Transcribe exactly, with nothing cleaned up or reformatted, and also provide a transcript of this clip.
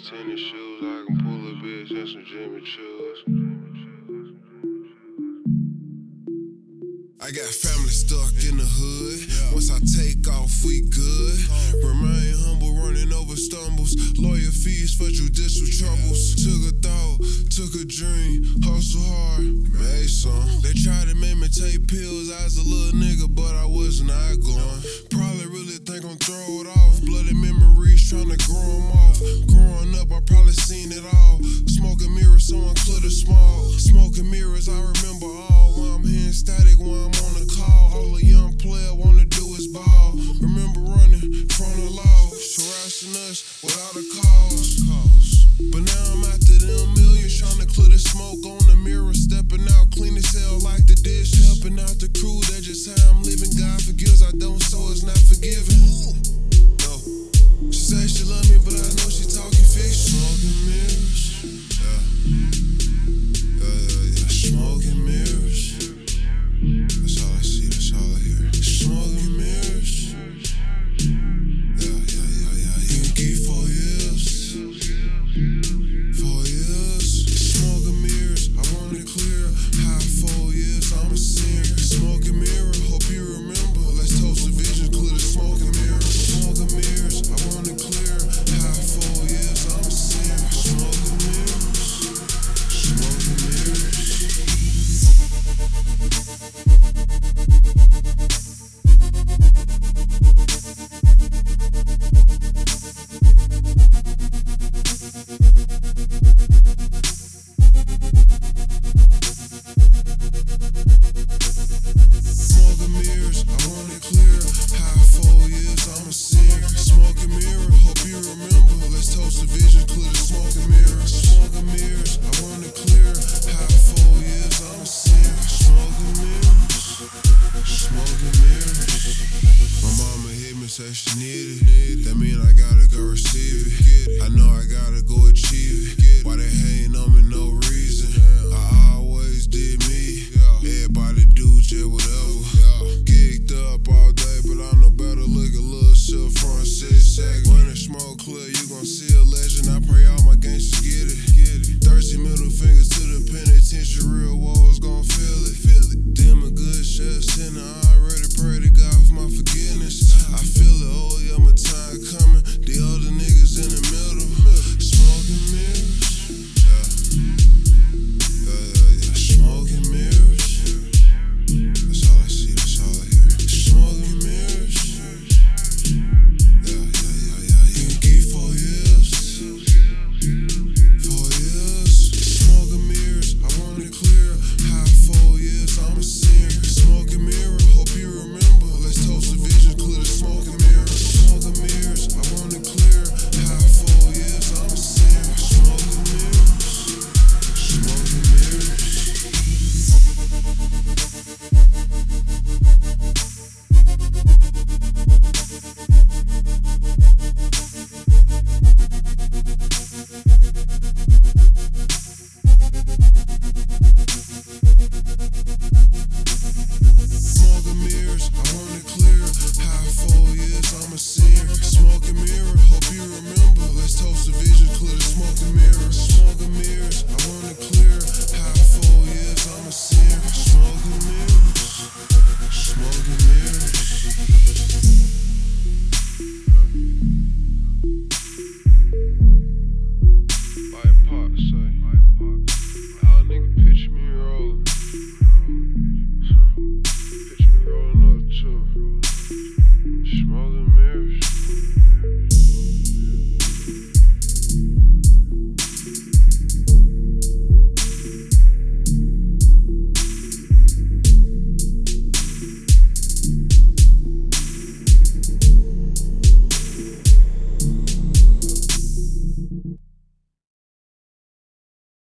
tennis shoes. I can pull a bitch and some Jimmy Choos. I got family stuck in the hood. Once I take off, we good. Remain humble, running over stumbles. Lawyer fees for judicial troubles. Took a thought, took a dream. Hustle hard, made some. They tried to make me take pills. I was a little nigga, but I was not going. Probably really think I'm throw it off. Bloody memories trying to grow them off. Growing up, I probably seen it all. Smoking mirrors, so unclear the small. Smoking mirrors, I remember all. When I'm hearing static, when I'm on the call. All a young player wanna do is ball. Remember running from the law, harassing us without a cause. But now I'm after them millions, trying to clear the smoke on the mirror. Stepping out clean as hell like the dish. Helping out the crew, that's just how I'm living. God forgives, I don't, so it's not forgiven. No. She said she love me, but I know she talking fiction. Smoking mirrors. Yeah. Yeah, yeah, yeah. Smoking mirrors. That's all I see, that's all I hear. Smoking mirrors. Yeah, yeah, yeah, yeah. You can keep four years. Four years. Smoking mirrors. I want it clear. High four years, I'm a sinner. Smoking mirror, hope you remember. Let's toast the vision, clear the smoking mirror. Smoking mirrors. I want it clear. High four years, I'm a sinner. Smoking mirrors. Smoking mirrors. Smoking mirrors, I want it clear. High four years, I'm a sinner. Smoking mirror, hope you remember. Let's toast the vision, clear the smoking mirror. Smoking mirrors, I want it clear. High four years, I'm a sinner. Smoking mirrors, smoking mirrors. My mama hit me, said she need it. That mean I gotta go receive it. I know I gotta go achieve it. Why they hating on me, no reason. I always did me. Everybody do just whatever. Geeked up all day, but I know better. Look a little shit front six seconds. When the smoke clear, you gon' see a legend. I pray all my gangsters get it. Thirsty middle fingers to the penitentiary. Real walls gon' feel it. Them a good chefs and I already pray to God for my forgiveness. I feel it, oh yeah, my time coming. The other niggas in the middle. Smoking mirrors. Yeah. Yeah, yeah, yeah. Smoking mirrors. That's all I see, that's all I hear. Smoking mirrors. Yeah, yeah, yeah, yeah. You can keep four years. Four years. Smoking mirrors. I want it clear. High four years, I'm a sinner. Smoking mirror, hope you remember. Let's toast the vision, clear the smoking mirror. Smoking mirrors. I want it clear. High four years, I'm a sinner. Smoking mirrors. Smoking mirrors. Smoking mirrors, I want it clear. High four years, I'm a sinner. Smoking mirror, hope you remember. Let's toast the vision, clear the smoking mirror. Smoking mirrors, I want it clear. High four years, I'm a sinner. Smoking mirrors, smoking mirrors. Like Pop say, y'all nigga picture me rolling. Picture me rolling up too. Smoking mirrors.